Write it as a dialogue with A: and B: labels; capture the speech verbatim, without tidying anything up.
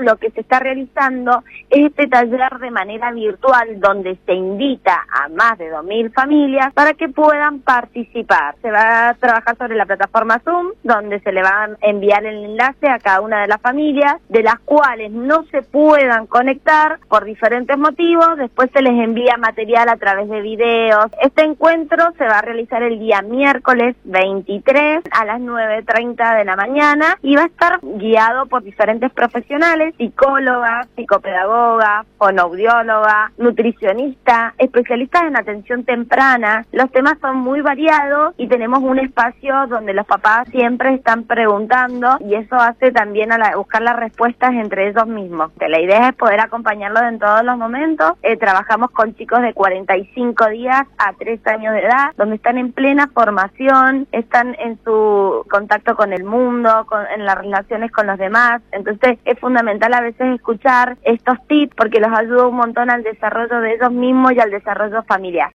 A: lo que se está realizando es este taller de manera virtual donde se invita a más de dos mil familias para que puedan participar. Se va a trabajar sobre la plataforma Zoom, donde se le va a enviar el enlace a cada una de las familias, de las cuales no se puedan conectar por diferentes motivos. Después se les envía material a través de videos. Este encuentro se va a realizar el día miércoles veintitrés a las nueve treinta de la mañana y va a estar guiado por diferentes profesionales, psicólogas, psicopedagogas, fonoaudióloga, nutricionista, especialistas en atención temprana. Los temas son muy variados y tenemos un espacio donde los papás siempre están preguntando y eso hace también a la, buscar las respuestas entre ellos mismos. La idea es poder acompañarlos en todos los momentos. Eh, trabajamos con chicos de cuarenta y cinco días a tres años de edad, donde están en plena formación, están en su contacto con el mundo, con, en las relaciones con los demás. Entonces es fundamental a veces escuchar estos tips porque los ayuda un montón al desarrollo de ellos mismos y al desarrollo familiar.